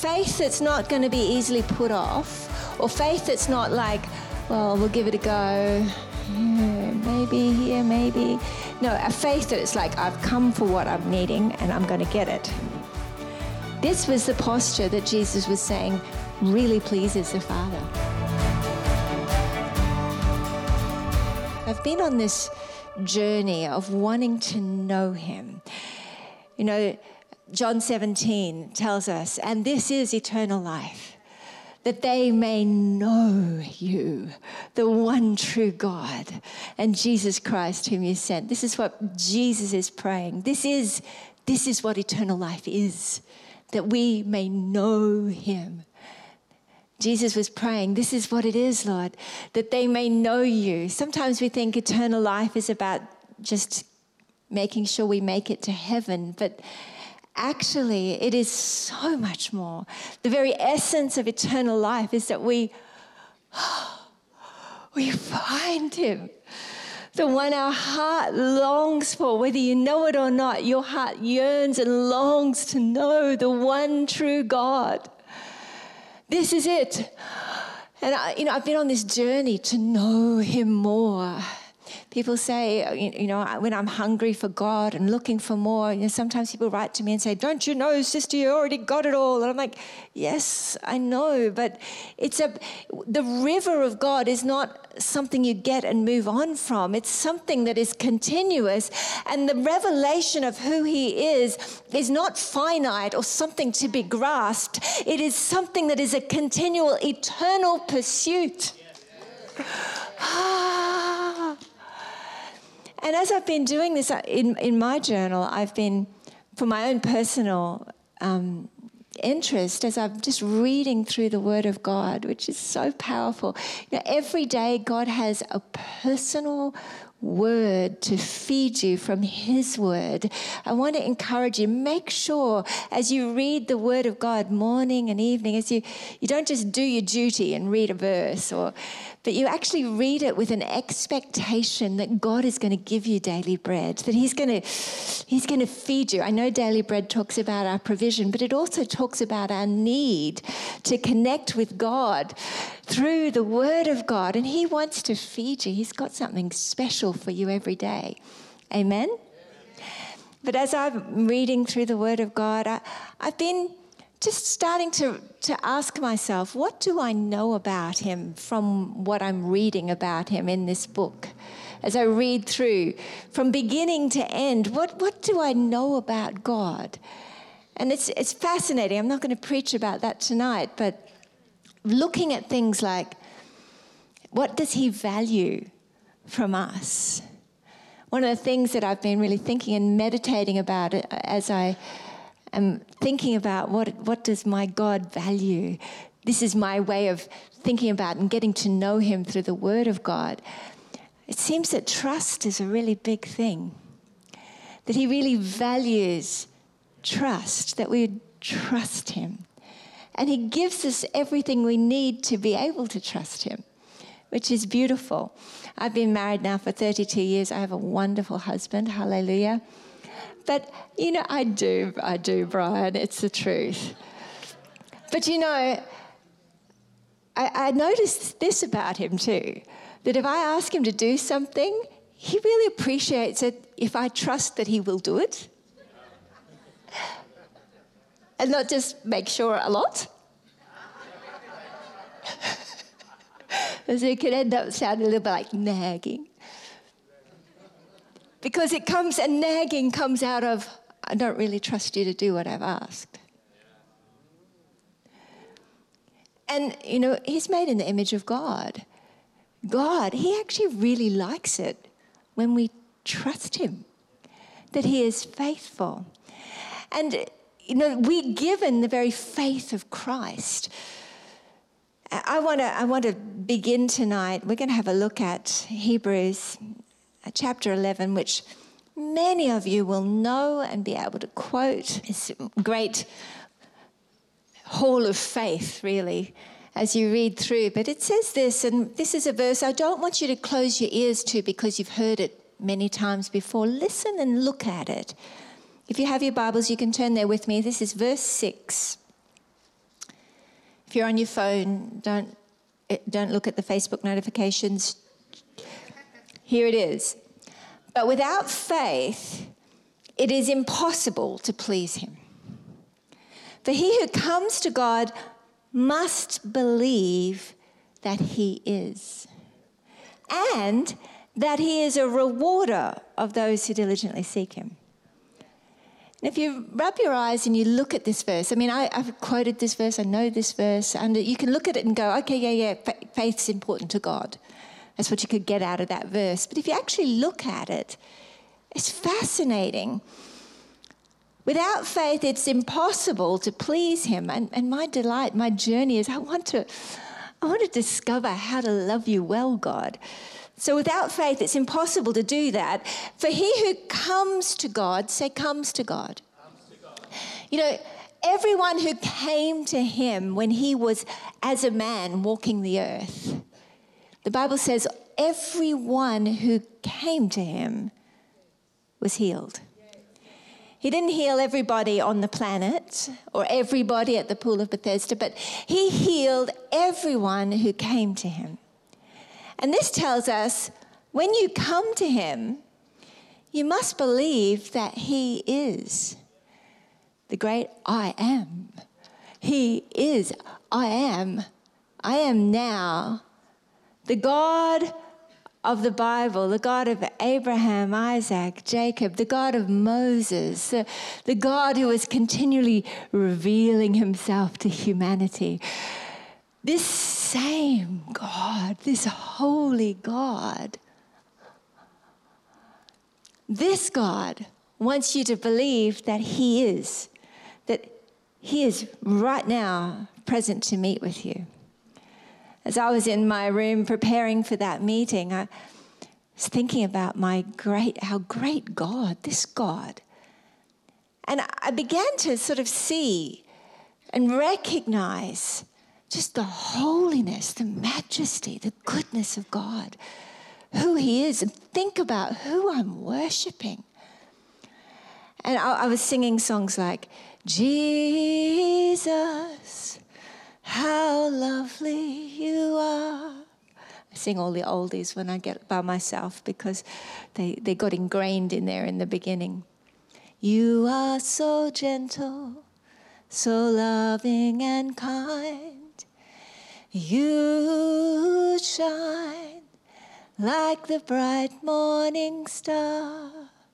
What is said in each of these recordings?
faith that's not going to be easily put off, or faith that's not like, well, we'll give it a go, maybe here, maybe. No, a faith that it's like, I've come for what I'm needing and I'm going to get it. This was the posture that Jesus was saying really pleases the Father. I've been on this journey of wanting to know him. You know, John 17 tells us, and this is eternal life, that they may know you, the one true God, and Jesus Christ whom you sent. This is what Jesus is praying. This is what eternal life is, that we may know him. Jesus was praying, this is what it is, Lord, that they may know you. Sometimes we think eternal life is about just making sure we make it to heaven, but actually it is so much more. The very essence of eternal life is that we find him, the one our heart longs for. Whether you know it or not, your heart yearns and longs to know the one true God. This is it. And I've been on this journey to know him more. People say, when I'm hungry for God and looking for more, sometimes people write to me and say, don't you know, sister, you already got it all. And I'm like, yes, I know, but the river of God is not something you get and move on from. It's something that is continuous. And the revelation of who he is not finite or something to be grasped. It is something that is a continual, eternal pursuit. And as I've been doing this in my journal, I've been, for my own personal interest, as I'm just reading through the Word of God, which is so powerful. Every day God has a personal word to feed you from his word. I want to encourage you, make sure as you read the Word of God morning and evening, as you don't just do your duty and read a verse, but you actually read it with an expectation that God is going to give you daily bread, that he's going to feed you. I know daily bread talks about our provision, but it also talks about our need to connect with God through the Word of God, and he wants to feed you. He's got something special for you every day. Amen? But as I'm reading through the Word of God, I've been just starting to ask myself, what do I know about him from what I'm reading about him in this book? As I read through, from beginning to end, what do I know about God? And it's fascinating. I'm not going to preach about that tonight, but looking at things like, what does he value from us? One of the things that I've been really thinking and meditating about it as I am thinking about what does my God value? This is my way of thinking about and getting to know him through the Word of God. It seems that trust is a really big thing, that he really values trust, that we trust him. And he gives us everything we need to be able to trust him, which is beautiful. I've been married now for 32 years. I have a wonderful husband. Hallelujah. But, I do, Brian. It's the truth. But, I noticed this about him too, that if I ask him to do something, he really appreciates it if I trust that he will do it. And not just make sure a lot. So it could end up sounding a little bit like nagging. Because nagging comes out of, I don't really trust you to do what I've asked. And, he's made in the image of God. God, he actually really likes it when we trust him, that he is faithful. And, we're given the very faith of Christ. I want to begin tonight. We're going to have a look at Hebrews chapter 11, which many of you will know and be able to quote. It's a great hall of faith, really, as you read through. But it says this, and this is a verse I don't want you to close your ears to because you've heard it many times before. Listen and look at it. If you have your Bibles, you can turn there with me. This is verse 6. If you're on your phone, don't look at the Facebook notifications. Here it is. But without faith, it is impossible to please him. For he who comes to God must believe that he is, and that he is a rewarder of those who diligently seek him. And if you rub your eyes and you look at this verse, I mean, I've quoted this verse, I know this verse, and you can look at it and go, okay, yeah, faith's important to God. That's what you could get out of that verse. But if you actually look at it, it's fascinating. Without faith, it's impossible to please him. And my delight, my journey is I want to discover how to love you well, God. So without faith, it's impossible to do that. For he who comes to God, say comes to God. Comes to God. You know, everyone who came to him when he was as a man walking the earth, the Bible says everyone who came to him was healed. He didn't heal everybody on the planet or everybody at the pool of Bethesda, but he healed everyone who came to him. And this tells us when you come to him, you must believe that he is the great I am. He is I am. I am now. The God of the Bible, the God of Abraham, Isaac, Jacob, the God of Moses, the God who is continually revealing himself to humanity. This same God, this holy God, this God wants you to believe that he is right now present to meet with you. As I was in my room preparing for that meeting, I was thinking about how great God, this God. And I began to sort of see and recognize just the holiness, the majesty, the goodness of God, who he is, and think about who I'm worshiping. And I was singing songs like, Jesus, how lovely you are. I sing all the oldies when I get by myself because they got ingrained in there in the beginning. You are so gentle, so loving and kind. You shine like the bright morning star.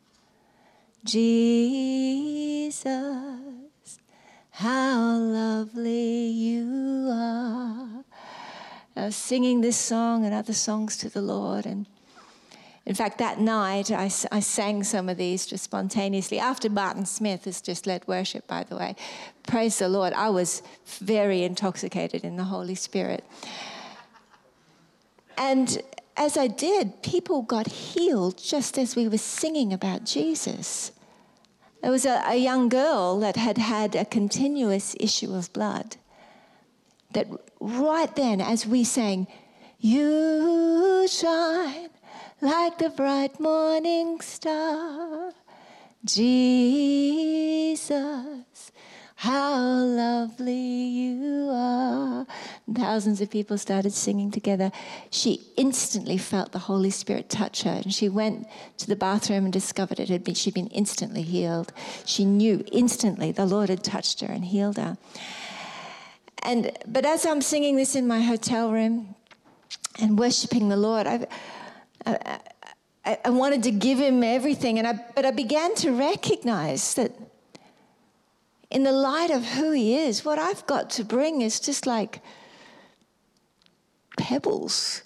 Jesus, how lovely you are. I was singing this song and other songs to the Lord. And in fact, that night I sang some of these just spontaneously. After Martin Smith has just led worship, by the way. Praise the Lord. I was very intoxicated in the Holy Spirit. And as I did, people got healed just as we were singing about Jesus. There was a young girl that had a continuous issue of blood. That right then, as we sang, you shine like the bright morning star, Jesus, how lovely you are. And thousands of people started singing together. She instantly felt the Holy Spirit touch her, and she went to the bathroom and discovered she'd been instantly healed. She knew instantly the Lord had touched her and healed her. But as I'm singing this in my hotel room and worshiping the Lord, I wanted to give him everything, but I began to recognize that in the light of who he is, what I've got to bring is just like pebbles.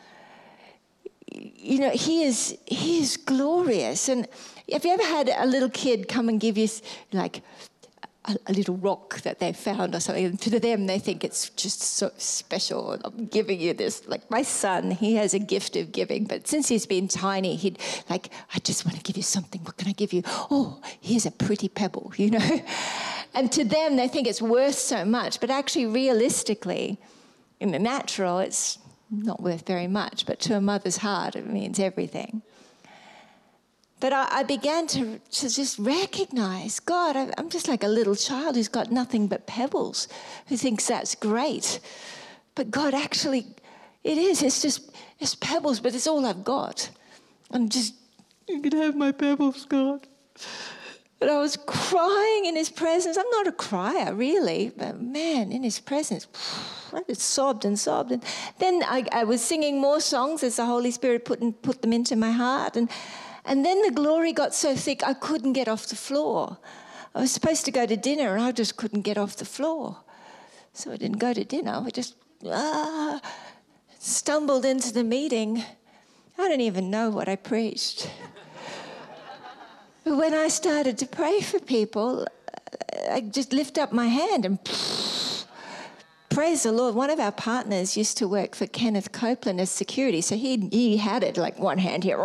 You know, he is glorious. And have you ever had a little kid come and give you like a little rock that they found or something, and to them they think it's just so special, and I'm giving you this. Like my son, he has a gift of giving, but since he's been tiny, he'd like, I just want to give you something, what can I give you? Oh, here's a pretty pebble, you know. And to them, they think it's worth so much, but actually realistically, in the natural, it's not worth very much, but to a mother's heart, it means everything. But I began to just recognize, God, I'm just like a little child who's got nothing but pebbles, who thinks that's great. But God, actually, it's pebbles, but it's all I've got. I'm just, you can have my pebbles, God. But I was crying in his presence. I'm not a crier, really, but man, in his presence, I just sobbed and sobbed. And then I was singing more songs as the Holy Spirit put them into my heart. And then the glory got so thick I couldn't get off the floor. I was supposed to go to dinner and I just couldn't get off the floor. So I didn't go to dinner. I just stumbled into the meeting. I don't even know what I preached. But when I started to pray for people, I just lift up my hand and praise the Lord. One of our partners used to work for Kenneth Copeland as security, so he had it like one hand here.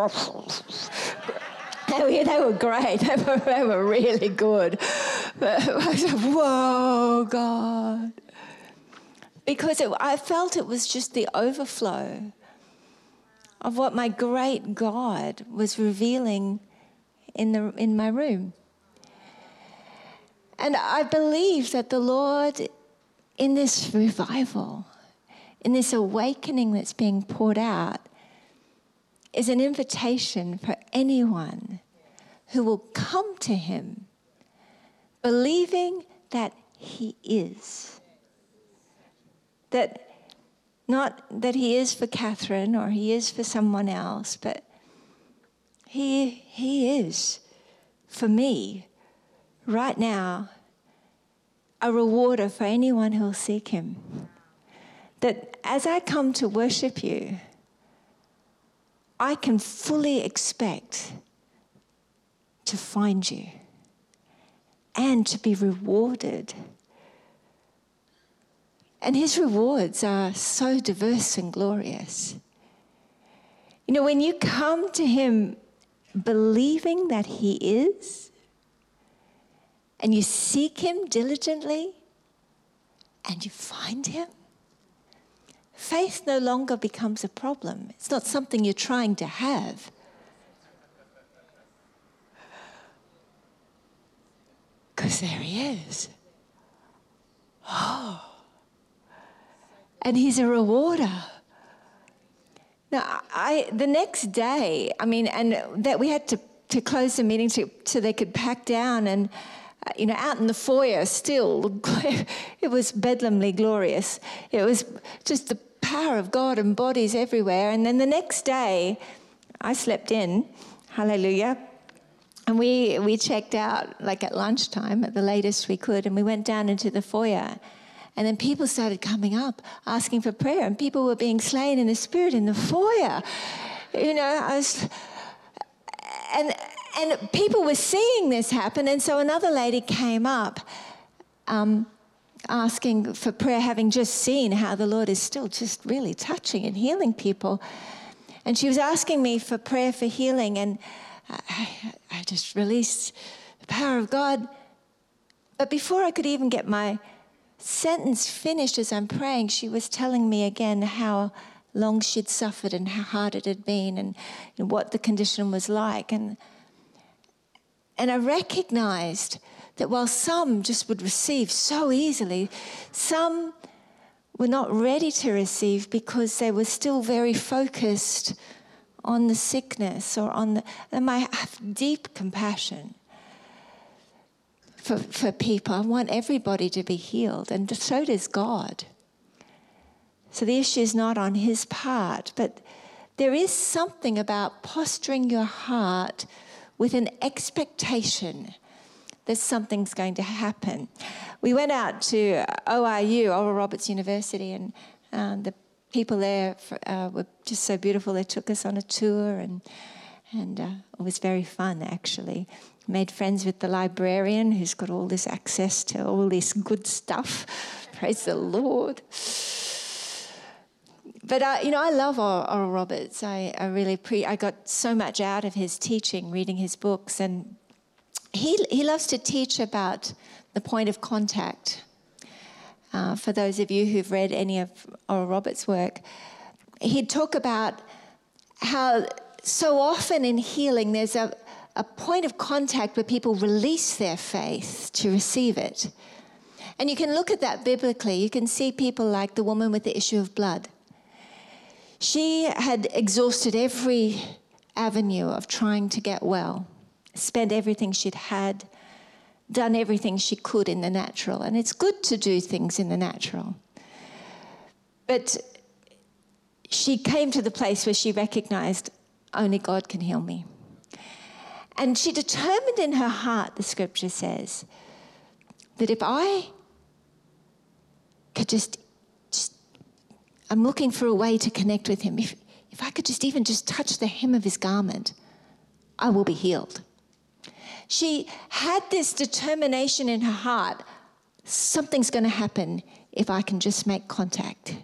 They were great. They were really good. But I said, whoa, God. Because I felt it was just the overflow of what my great God was revealing in my room. And I believe that the Lord, in this revival, in this awakening that's being poured out, is an invitation for anyone who will come to him believing that he is. That not that he is for Catherine or he is for someone else, but he is for me right now a rewarder for anyone who will seek him. That as I come to worship you, I can fully expect to find you and to be rewarded. And his rewards are so diverse and glorious. You know, when you come to him believing that he is, and you seek him diligently, and you find him, faith no longer becomes a problem. It's not something you're trying to have. Because there he is. Oh. And he's a rewarder. Now, the next day, and that we had to close the meeting so they could pack down, and out in the foyer still, it was bedlamly glorious. It was just the power of God and bodies everywhere. And then the next day, I slept in, hallelujah, and we checked out like at lunchtime, at the latest we could, and we went down into the foyer. And then people started coming up, asking for prayer, and people were being slain in the Spirit in the foyer. And people were seeing this happen, and so another lady came up asking for prayer, having just seen how the Lord is still just really touching and healing people. And she was asking me for prayer for healing, and I just released the power of God. But before I could even get my sentence finished as I'm praying, she was telling me again how long she'd suffered and how hard it had been and what the condition was like. And I recognized that while some just would receive so easily, some were not ready to receive because they were still very focused on the sickness or and I have deep compassion for people. I want everybody to be healed, and so does God. So the issue is not on his part, but there is something about posturing your heart with an expectation that something's going to happen. We went out to ORU, Oral Roberts University, and the people there were just so beautiful. They took us on a tour, and it was very fun, actually. Made friends with the librarian who's got all this access to all this good stuff. Praise the Lord. But, I love Oral Roberts. I really I got so much out of his teaching, reading his books. And he loves to teach about the point of contact. For those of you who've read any of Oral Roberts' work, he'd talk about how so often in healing there's a a point of contact where people release their faith to receive it. And you can look at that biblically. You can see people like the woman with the issue of blood. She had exhausted every avenue of trying to get well, spent everything she'd had, done everything she could in the natural. And it's good to do things in the natural. But she came to the place where she recognized only God can heal me. And she determined in her heart, the scripture says, that if I could just I'm looking for a way to connect with him. If I could even touch the hem of his garment, I will be healed. She had this determination in her heart, something's going to happen if I can just make contact.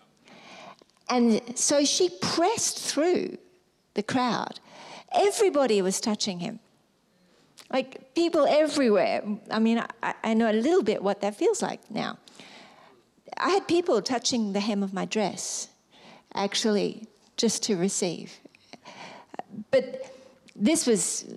And so she pressed through the crowd. Everybody was touching him. Like people everywhere. I mean, I know a little bit what that feels like now. I had people touching the hem of my dress, actually, just to receive. But this was,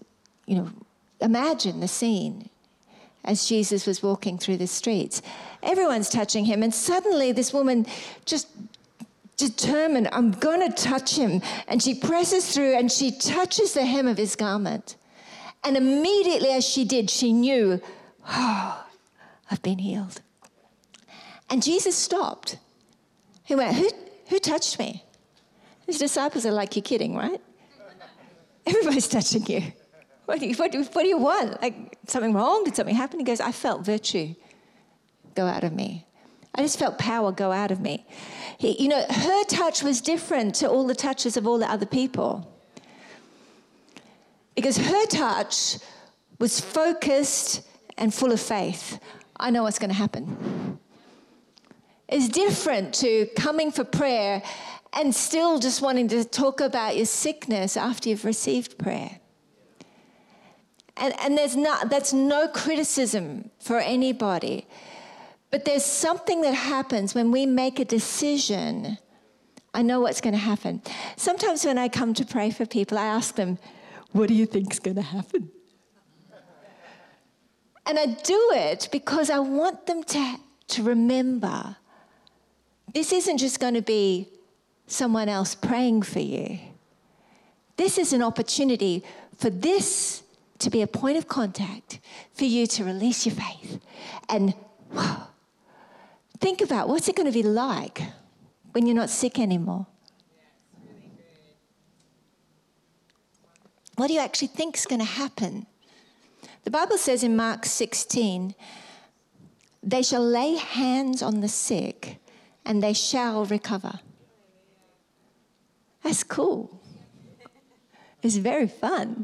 imagine the scene as Jesus was walking through the streets. Everyone's touching him, and suddenly this woman just determined, I'm going to touch him. And she presses through and she touches the hem of his garment. And immediately as she did, she knew, I've been healed. And Jesus stopped. He went, who touched me? His disciples are like, you're kidding, right? Everybody's touching you. What do you want? Like, something wrong? Did something happen? He goes, I felt virtue go out of me. I just felt power go out of me. Her touch was different to all the touches of all the other people. Because her touch was focused and full of faith. I know what's going to happen. It's different to coming for prayer and still just wanting to talk about your sickness after you've received prayer. And that's no criticism for anybody. But there's something that happens when we make a decision. I know what's going to happen. Sometimes when I come to pray for people, I ask them, what do you think is going to happen? And I do it because I want them to remember this isn't just going to be someone else praying for you. This is an opportunity for this to be a point of contact for you to release your faith. And think about what's it going to be like when you're not sick anymore. What do you actually think is going to happen? The Bible says in Mark 16, they shall lay hands on the sick and they shall recover. That's cool. It's very fun.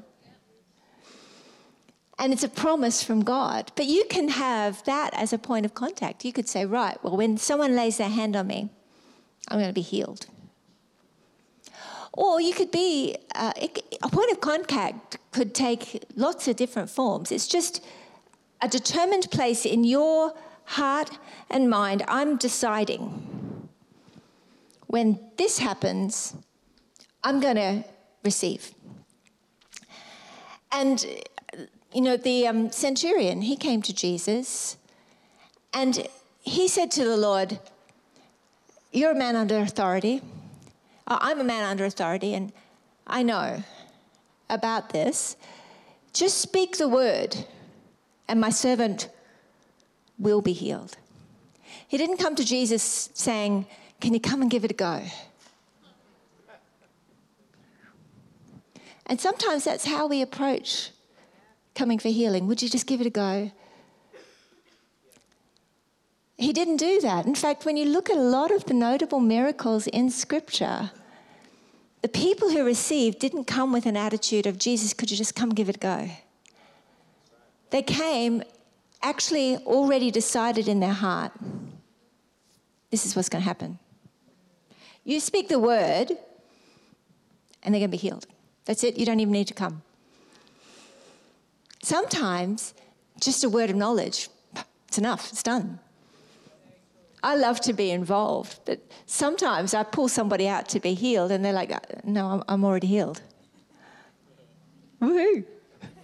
And it's a promise from God. But you can have that as a point of contact. You could say, right, well, when someone lays their hand on me, I'm going to be healed. Or you could be, a point of contact could take lots of different forms. It's just a determined place in your heart and mind. I'm deciding when this happens, I'm going to receive. And, the centurion, he came to Jesus and he said to the Lord, you're a man under authority. I'm a man under authority, and I know about this. Just speak the word, and my servant will be healed. He didn't come to Jesus saying, can you come and give it a go? And sometimes that's how we approach coming for healing. Would you just give it a go? He didn't do that. In fact, when you look at a lot of the notable miracles in Scripture, the people who received didn't come with an attitude of, Jesus, could you just come give it a go? They came actually already decided in their heart, this is what's going to happen. You speak the word and they're going to be healed. That's it. You don't even need to come. Sometimes just a word of knowledge, it's enough. It's done. I love to be involved, but sometimes I pull somebody out to be healed and they're like, no, I'm already healed. Woohoo.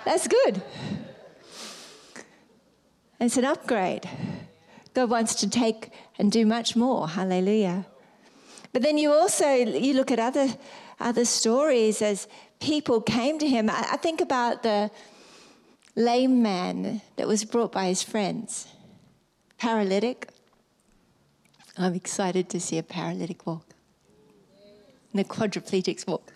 That's good. It's an upgrade. God wants to take and do much more. Hallelujah. But then you look at other stories as people came to him. I think about the lame man that was brought by his friends. Paralytic. I'm excited to see a paralytic walk. And the quadriplegics walk.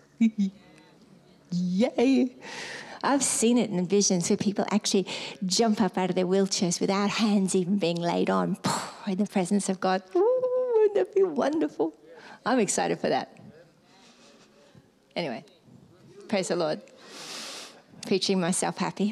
Yay. I've seen it in visions where people actually jump up out of their wheelchairs without hands even being laid on in the presence of God. Ooh, wouldn't that be wonderful? I'm excited for that. Anyway, praise the Lord. Preaching myself happy.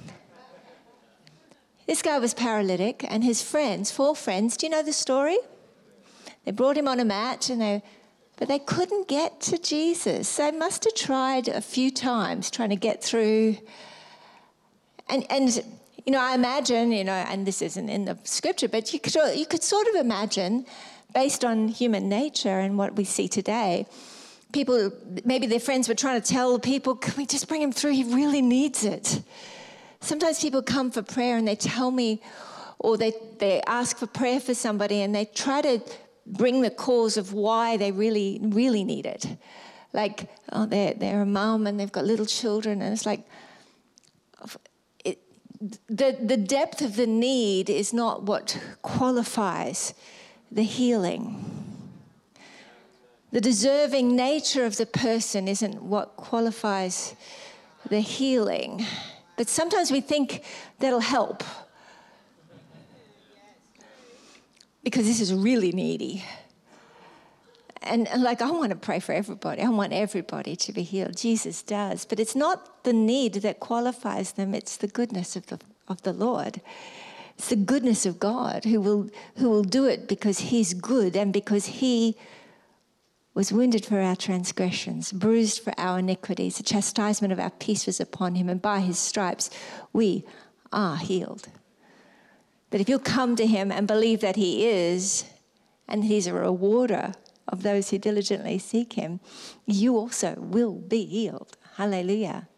This guy was paralytic, and his friends, 4 friends, do you know the story? They brought him on a mat, but they couldn't get to Jesus. They must have tried a few times trying to get through. And I imagine, and this isn't in the scripture, but you could sort of imagine, based on human nature and what we see today, people, maybe their friends were trying to tell people, can we just bring him through? He really needs it. Sometimes people come for prayer and they tell me, or they ask for prayer for somebody and they try to bring the cause of why they really, really need it. Like, they're a mum and they've got little children, and it's like, the depth of the need is not what qualifies the healing. The deserving nature of the person isn't what qualifies the healing. But sometimes we think that'll help because this is really needy. And I want to pray for everybody. I want everybody to be healed. Jesus does. But it's not the need that qualifies them. It's the goodness of the Lord. It's the goodness of God who will do it because he's good and because he was wounded for our transgressions, bruised for our iniquities. The chastisement of our peace was upon him, and by his stripes we are healed. But if you'll come to him and believe that he is, and he's a rewarder of those who diligently seek him, you also will be healed. Hallelujah.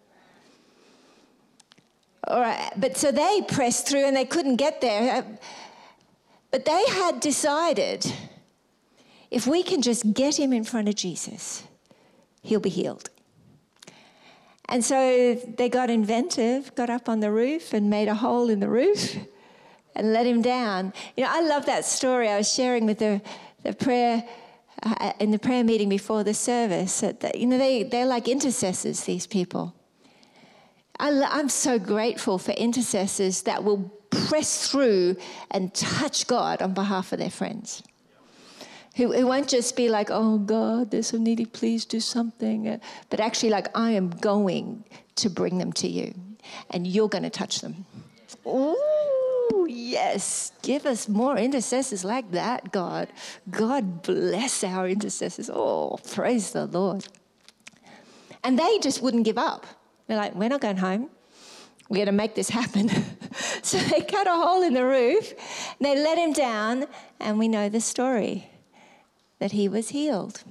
All right, but so they pressed through and they couldn't get there. But they had decided, if we can just get him in front of Jesus, he'll be healed. And so they got inventive, got up on the roof and made a hole in the roof and let him down. I love that story. I was sharing with the prayer in the prayer meeting before the service. They're like intercessors, these people. I'm so grateful for intercessors that will press through and touch God on behalf of their friends. Who won't just be like, oh, God, they're so needy, please do something. But actually like, I am going to bring them to you, and you're going to touch them. Ooh, yes. Give us more intercessors like that, God. God bless our intercessors. Oh, praise the Lord. And they just wouldn't give up. They're like, we're not going home. We're going to make this happen. So they cut a hole in the roof. They let him down, and we know the story, that he was healed.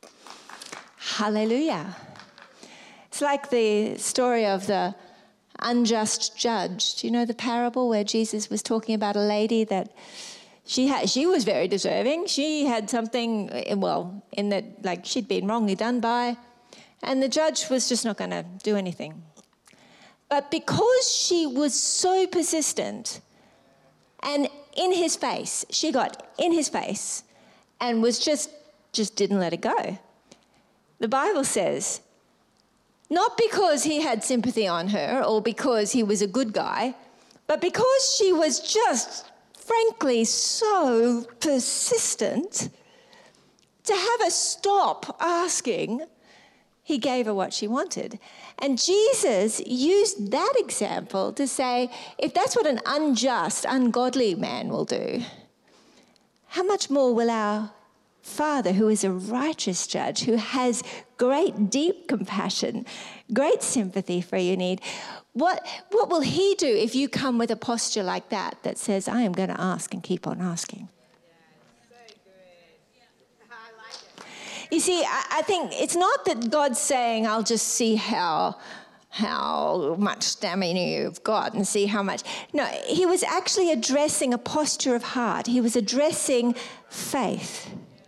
Hallelujah. It's like the story of the unjust judge. Do you know the parable where Jesus was talking about a lady that she was very deserving. She had something, in that, like, she'd been wrongly done by, and the judge was just not going to do anything. But because she was so persistent and in his face, she got in his face and was just didn't let it go. The Bible says, not because he had sympathy on her or because he was a good guy, but because she was just, frankly, so persistent, to have her stop asking, he gave her what she wanted. And Jesus used that example to say, if that's what an unjust, ungodly man will do, how much more will our Father, who is a righteous judge, who has great, deep compassion, great sympathy for your need, what will he do if you come with a posture like that says, I am going to ask and keep on asking? You see, I think it's not that God's saying, I'll just see how how much stamina you've got and see how much. No, he was actually addressing a posture of heart. He was addressing faith.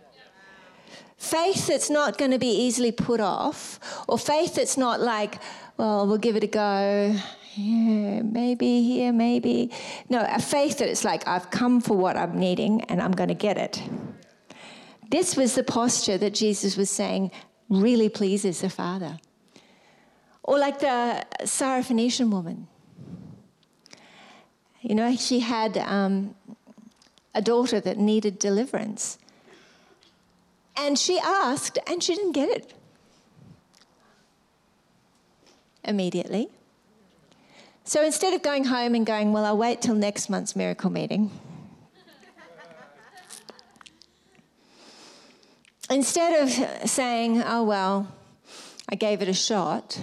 Faith that's not going to be easily put off, or faith that's not like, well, we'll give it a go. Yeah, maybe here, maybe. No, a faith that it's like, I've come for what I'm needing and I'm going to get it. This was the posture that Jesus was saying really pleases the Father. Or like the Syrophoenician woman. You know, she had a daughter that needed deliverance. And she asked, and she didn't get it immediately. So instead of going home and going, well, I'll wait till next month's miracle meeting, instead of saying, oh, well, I gave it a shot,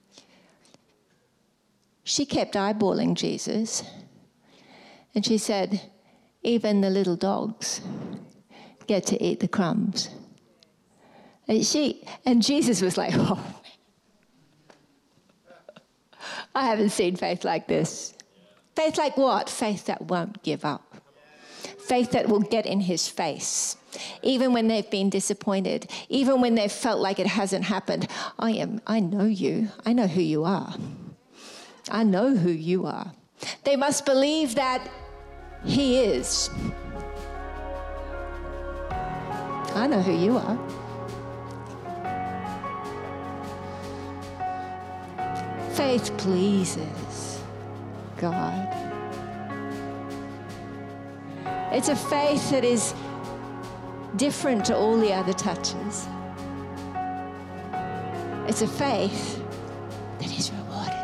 she kept eyeballing Jesus, and she said, even the little dogs get to eat the crumbs. And Jesus was like, oh, I haven't seen faith like this. Faith like what? Faith that won't give up. Faith that will get in his face, even when they've been disappointed, even when they've felt like it hasn't happened. I know you. I know who you are. I know who you are. They must believe that he is. I know who you are. Faith pleases God. It's a faith that is different to all the other touches. It's a faith that is rewarded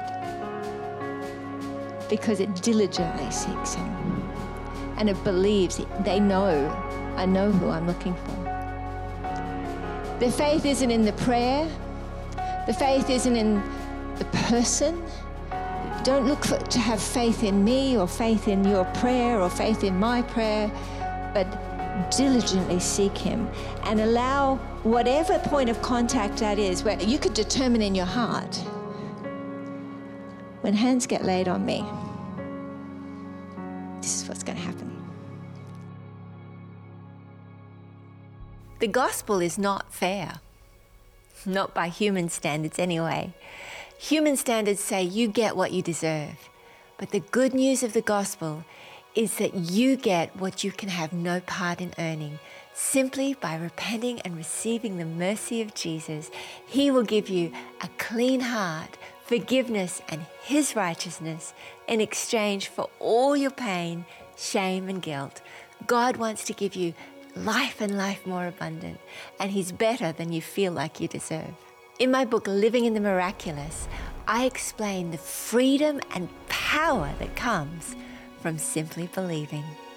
because it diligently seeks him. And it believes, I know who I'm looking for. The faith isn't in the prayer. The faith isn't in the person. Don't look to have faith in me or faith in your prayer or faith in my prayer, but diligently seek him and allow whatever point of contact that is, where you could determine in your heart, when hands get laid on me, this is what's going to happen. The gospel is not fair. Not by human standards anyway. Human standards say you get what you deserve. But the good news of the gospel is that you get what you can have no part in earning. Simply by repenting and receiving the mercy of Jesus, he will give you a clean heart, forgiveness, and his righteousness in exchange for all your pain, shame, and guilt. God wants to give you life and life more abundant, and he's better than you feel like you deserve. In my book, Living in the Miraculous, I explain the freedom and power that comes from simply believing.